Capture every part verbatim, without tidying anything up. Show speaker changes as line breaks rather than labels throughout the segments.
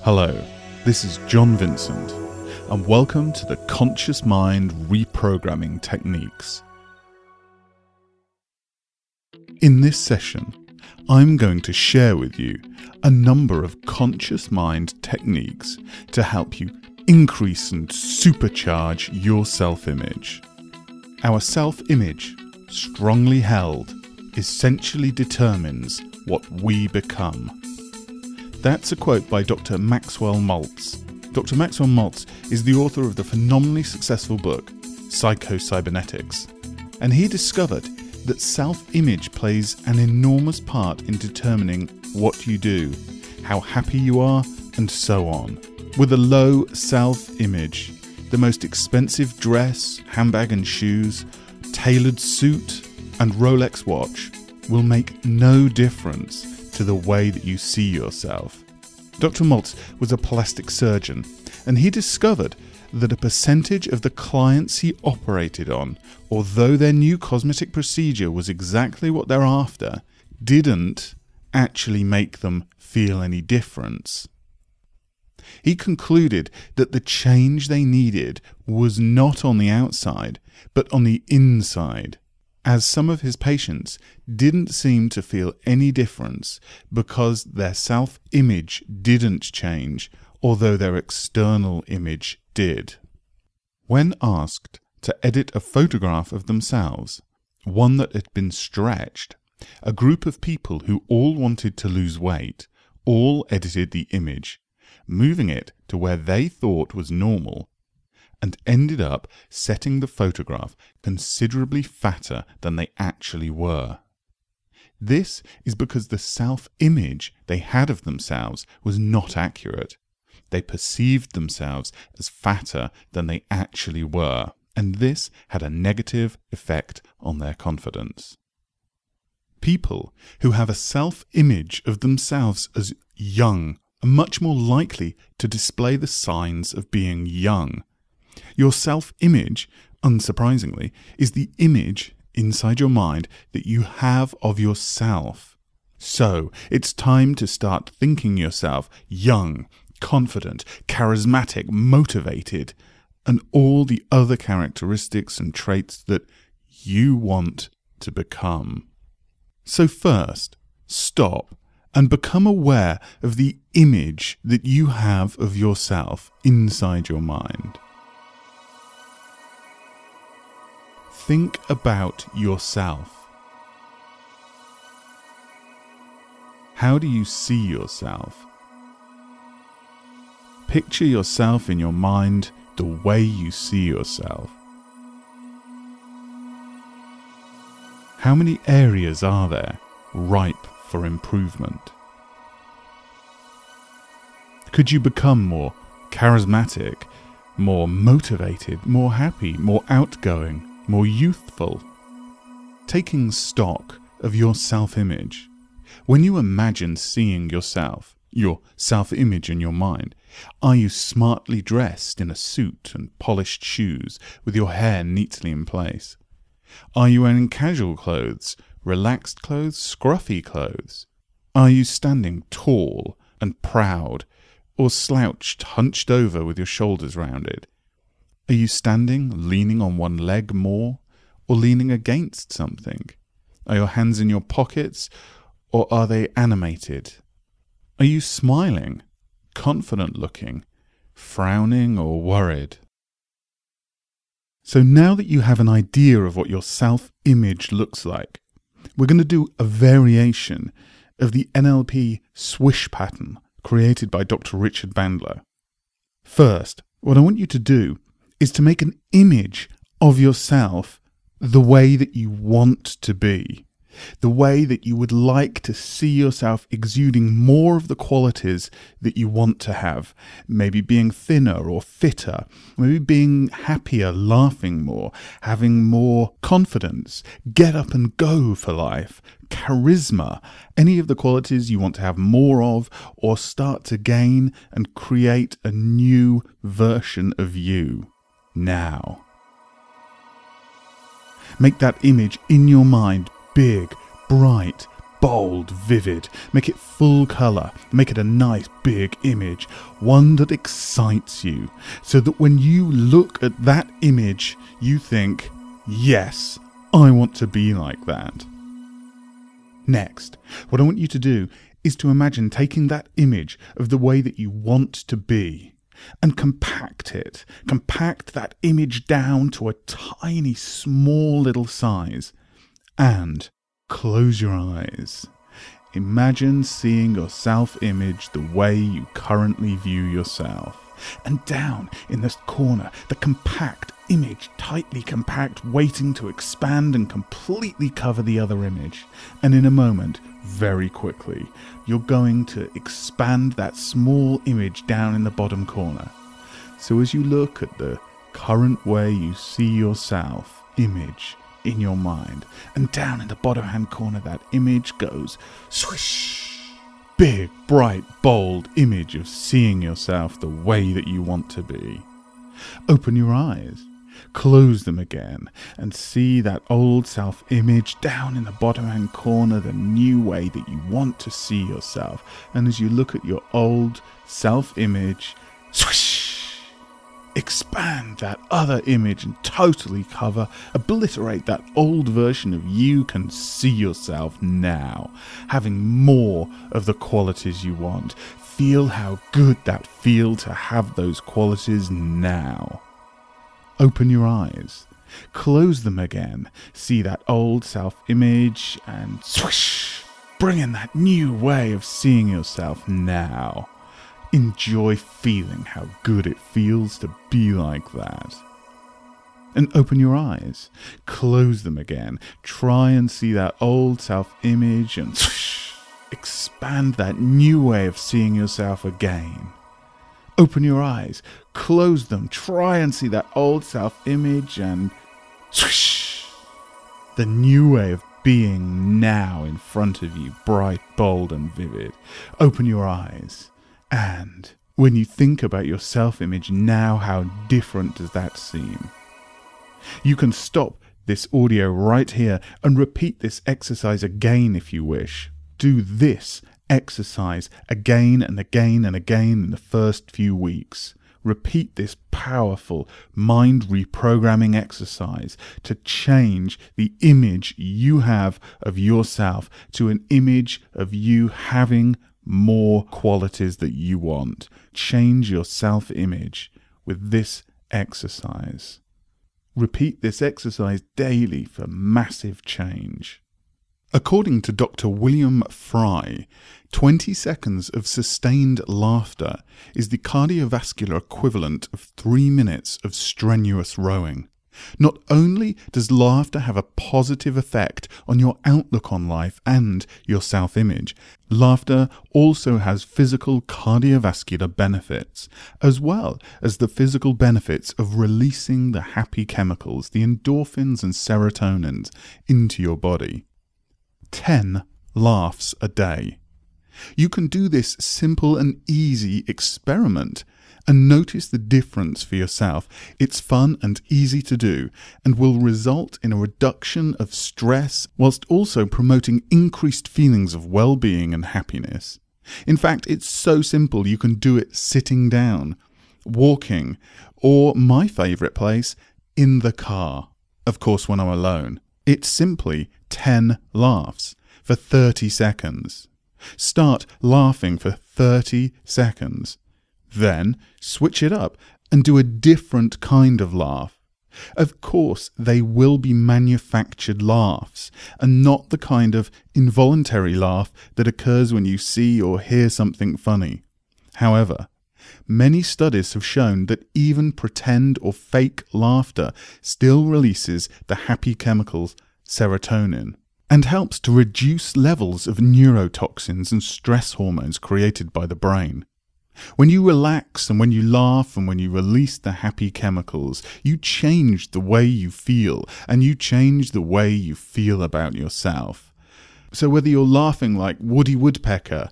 Hello, this is John Vincent, and welcome to the Conscious Mind Reprogramming Techniques. In this session, I'm going to share with you a number of conscious mind techniques to help you increase and supercharge your self-image. Our self-image, strongly held, essentially determines what we become. That's a quote by Doctor Maxwell Maltz. Doctor Maxwell Maltz is the author of the phenomenally successful book, Psycho-Cybernetics, and he discovered that self-image plays an enormous part in determining what you do, how happy you are, and so on. With a low self-image, the most expensive dress, handbag and shoes, tailored suit, and Rolex watch will make no difference to the way that you see yourself. Doctor Maltz was a plastic surgeon, and he discovered that a percentage of the clients he operated on, although their new cosmetic procedure was exactly what they're after, didn't actually make them feel any difference. He concluded that the change they needed was not on the outside, but on the inside, as some of his patients didn't seem to feel any difference because their self-image didn't change, although their external image did. When asked to edit a photograph of themselves, one that had been stretched, a group of people who all wanted to lose weight all edited the image, moving it to where they thought was normal, and ended up setting the photograph considerably fatter than they actually were. This is because the self-image they had of themselves was not accurate. They perceived themselves as fatter than they actually were, and this had a negative effect on their confidence. People who have a self-image of themselves as young are much more likely to display the signs of being young. Your self-image, unsurprisingly, is the image inside your mind that you have of yourself. So, it's time to start thinking yourself young, confident, charismatic, motivated, and all the other characteristics and traits that you want to become. So first, stop and become aware of the image that you have of yourself inside your mind. Think about yourself. How do you see yourself? Picture yourself in your mind the way you see yourself. How many areas are there ripe for improvement? Could you become more charismatic, more motivated, more happy, more outgoing, more youthful? Taking stock of your self-image, when you imagine seeing yourself, your self-image in your mind, are you smartly dressed in a suit and polished shoes with your hair neatly in place? Are you wearing casual clothes, relaxed clothes, scruffy clothes? Are you standing tall and proud, or slouched, hunched over with your shoulders rounded? Are you standing, leaning on one leg more, or leaning against something? Are your hands in your pockets, or are they animated? Are you smiling, confident looking, frowning, or worried? So now that you have an idea of what your self-image looks like, we're going to do a variation of the N L P swish pattern created by Doctor Richard Bandler. First, what I want you to do is to make an image of yourself the way that you want to be, the way that you would like to see yourself exuding more of the qualities that you want to have, maybe being thinner or fitter, maybe being happier, laughing more, having more confidence, get up and go for life, charisma, any of the qualities you want to have more of or start to gain and create a new version of you now. Make that image in your mind big, bright, bold, vivid. Make it full colour. Make it a nice big image. One that excites you. So that when you look at that image, you think, yes, I want to be like that. Next, what I want you to do is to imagine taking that image of the way that you want to be and compact it. Compact that image down to a tiny, small little size. And close your eyes. Imagine seeing your self-image the way you currently view yourself. And down in this corner, the compact image, tightly compact, waiting to expand and completely cover the other image. And in a moment, very quickly, you're going to expand that small image down in the bottom corner. So as you look at the current way you see yourself image in your mind, and down in the bottom hand corner, that image goes swish. Big, bright, bold image of seeing yourself the way that you want to be. Open your eyes. Close them again and see that old self-image down in the bottom-hand corner, the new way that you want to see yourself. And as you look at your old self-image, swish, expand that other image and totally cover, obliterate that old version of you can see yourself now, having more of the qualities you want. Feel how good that feels to have those qualities now. Open your eyes, close them again, see that old self-image and swish, bring in that new way of seeing yourself now. Enjoy feeling how good it feels to be like that. And open your eyes, close them again, try and see that old self-image and swish, expand that new way of seeing yourself again. Open your eyes, close them, try and see that old self-image and swish, the new way of being now in front of you, bright, bold and vivid. Open your eyes, and when you think about your self-image now, how different does that seem? You can stop this audio right here and repeat this exercise again if you wish. Do this exercise again and again and again in the first few weeks. Repeat this powerful mind reprogramming exercise to change the image you have of yourself to an image of you having more qualities that you want. Change your self-image with this exercise. Repeat this exercise daily for massive change. According to Doctor William Fry, twenty seconds of sustained laughter is the cardiovascular equivalent of three minutes of strenuous rowing. Not only does laughter have a positive effect on your outlook on life and your self-image, laughter also has physical cardiovascular benefits, as well as the physical benefits of releasing the happy chemicals, the endorphins and serotonins, into your body. ten laughs a day. You can do this simple and easy experiment and notice the difference for yourself. It's fun and easy to do and will result in a reduction of stress whilst also promoting increased feelings of well-being and happiness. In fact, it's so simple you can do it sitting down, walking, or my favourite place, in the car. Of course, when I'm alone. It's simply ten laughs for thirty seconds. Start laughing for thirty seconds. Then switch it up and do a different kind of laugh. Of course, they will be manufactured laughs and not the kind of involuntary laugh that occurs when you see or hear something funny. However, many studies have shown that even pretend or fake laughter still releases the happy chemicals serotonin and helps to reduce levels of neurotoxins and stress hormones created by the brain. When you relax and when you laugh and when you release the happy chemicals, you change the way you feel and you change the way you feel about yourself. So whether you're laughing like Woody Woodpecker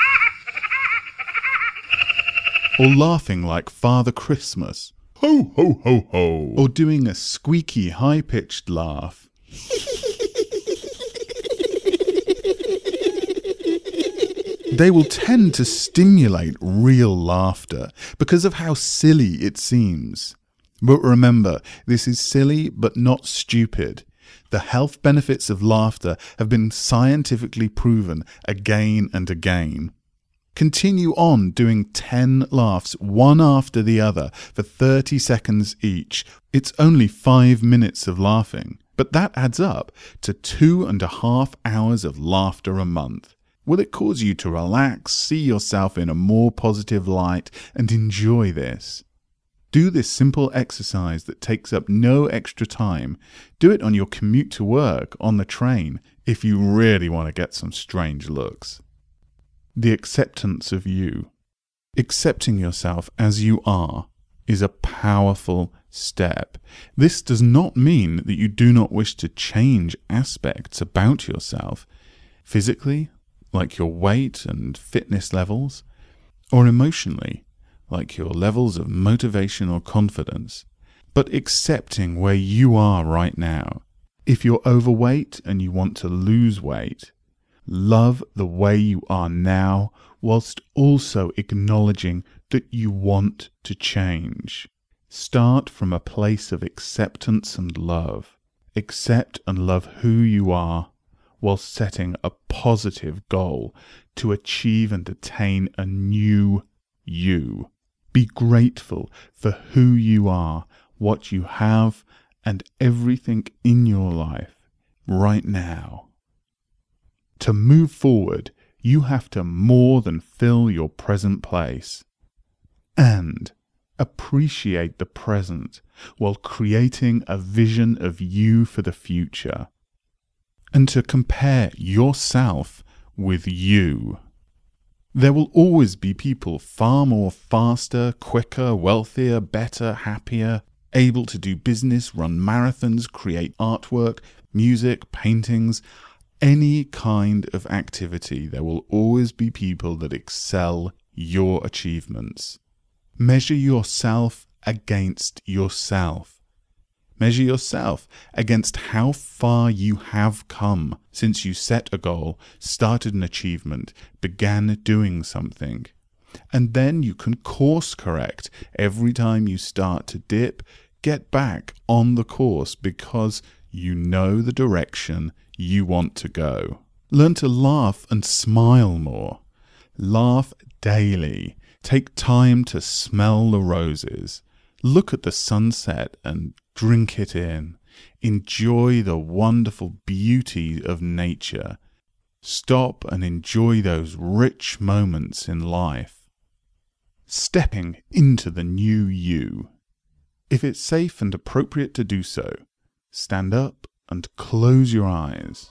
or laughing like Father Christmas, ho ho ho ho, or doing a squeaky high-pitched laugh, They will tend to stimulate real laughter because of how silly it seems. But remember, this is silly but not stupid. The health benefits of laughter have been scientifically proven again and again. Continue on doing ten laughs, one after the other, for thirty seconds each. It's only five minutes of laughing, but that adds up to two and a half hours of laughter a month. Will it cause you to relax, see yourself in a more positive light, and enjoy this? Do this simple exercise that takes up no extra time. Do it on your commute to work, on the train, if you really want to get some strange looks. The acceptance of you. Accepting yourself as you are is a powerful step. This does not mean that you do not wish to change aspects about yourself, physically, like your weight and fitness levels, or emotionally, like your levels of motivation or confidence, but accepting where you are right now. If you're overweight and you want to lose weight, love the way you are now, whilst also acknowledging that you want to change. Start from a place of acceptance and love. Accept and love who you are, while setting a positive goal to achieve and attain a new you. Be grateful for who you are, what you have, and everything in your life right now. To move forward, you have to more than fill your present place. And appreciate the present while creating a vision of you for the future. And to compare yourself with you. There will always be people far more faster, quicker, wealthier, better, happier, able to do business, run marathons, create artwork, music, paintings, any kind of activity. There will always be people that excel your achievements. Measure yourself against yourself. Measure yourself against how far you have come since you set a goal, started an achievement, began doing something. And then you can course correct every time you start to dip. Get back on the course because you know the direction you want to go. Learn to laugh and smile more. Laugh daily. Take time to smell the roses. Look at the sunset and drink it in. Enjoy the wonderful beauty of nature. Stop and enjoy those rich moments in life. Stepping into the new you. If it's safe and appropriate to do so, stand up and close your eyes.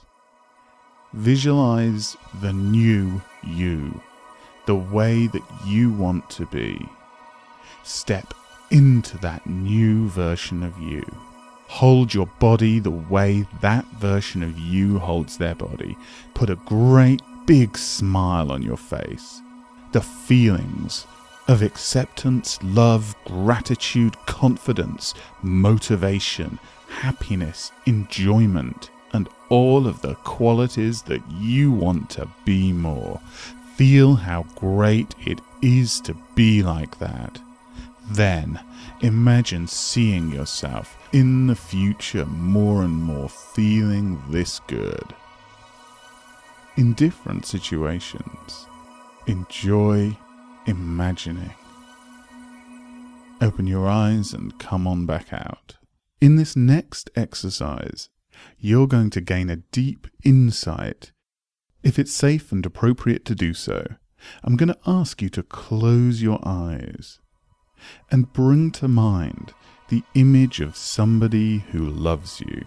Visualize the new you, the way that you want to be. Step into that new version of you. Hold your body the way that version of you holds their body. Put a great big smile on your face. The feelings of acceptance, love, gratitude, confidence, motivation, happiness, enjoyment, and all of the qualities that you want to be more. Feel how great it is to be like that. Then, imagine seeing yourself in the future more and more feeling this good. In different situations, enjoy imagining. Open your eyes and come on back out. In this next exercise, you're going to gain a deep insight. If it's safe and appropriate to do so, I'm going to ask you to close your eyes and bring to mind the image of somebody who loves you.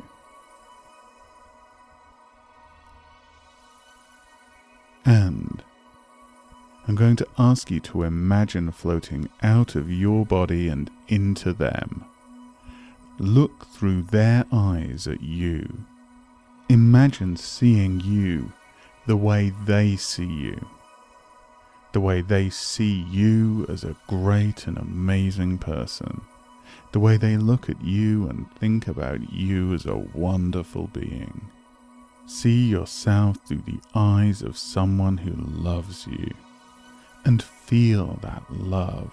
And I'm going to ask you to imagine floating out of your body and into them. Look through their eyes at you. Imagine seeing you the way they see you. The way they see you as a great and amazing person. The way they look at you and think about you as a wonderful being. See yourself through the eyes of someone who loves you, and feel that love.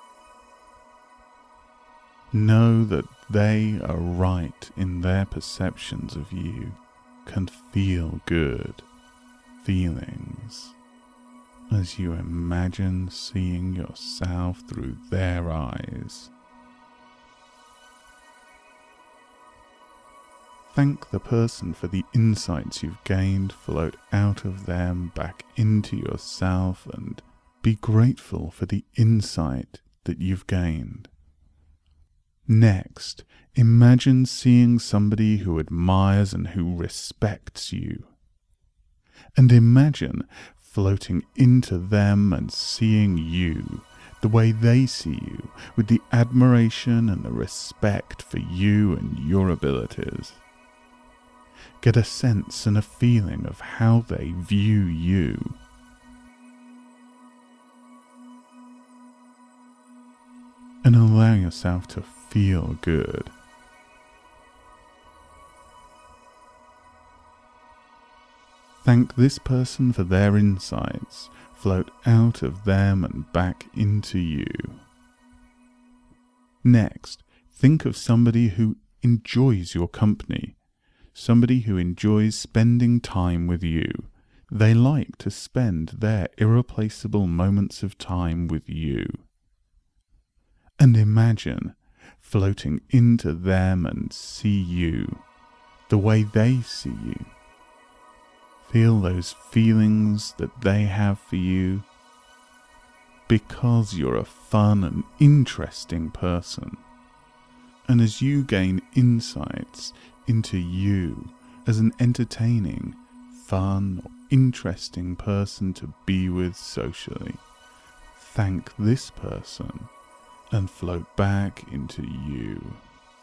Know that they are right in their perceptions of you, can feel good feelings as you imagine seeing yourself through their eyes. Thank the person for the insights you've gained, float out of them back into yourself, and be grateful for the insight that you've gained. Next, imagine seeing somebody who admires and who respects you. And imagine floating into them and seeing you the way they see you, with the admiration and the respect for you and your abilities. Get a sense and a feeling of how they view you. And allow yourself to feel good. Thank this person for their insights. Float out of them and back into you. Next, think of somebody who enjoys your company. Somebody who enjoys spending time with you. They like to spend their irreplaceable moments of time with you. And imagine floating into them and see you the way they see you. Feel those feelings that they have for you because you're a fun and interesting person. And as you gain insights into you as an entertaining, fun, or interesting person to be with socially, thank this person and float back into you.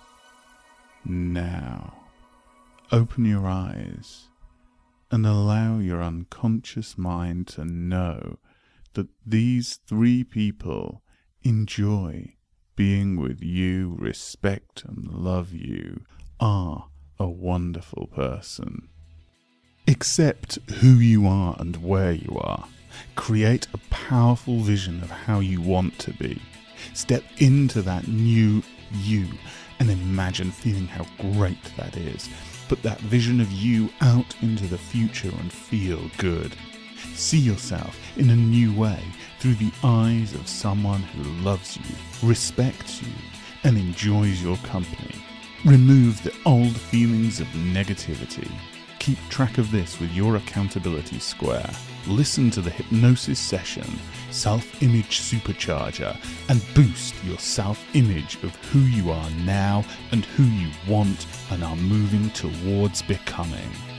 Now, open your eyes and allow your unconscious mind to know that these three people enjoy being with you, respect and love you, are a wonderful person. Accept who you are and where you are. Create a powerful vision of how you want to be. Step into that new you and imagine feeling how great that is. Put that vision of you out into the future and feel good. See yourself in a new way through the eyes of someone who loves you, respects you, and enjoys your company. Remove the old feelings of negativity. Keep track of this with your accountability square. Listen to the hypnosis session, Self-Image Supercharger, and boost your self-image of who you are now and who you want and are moving towards becoming.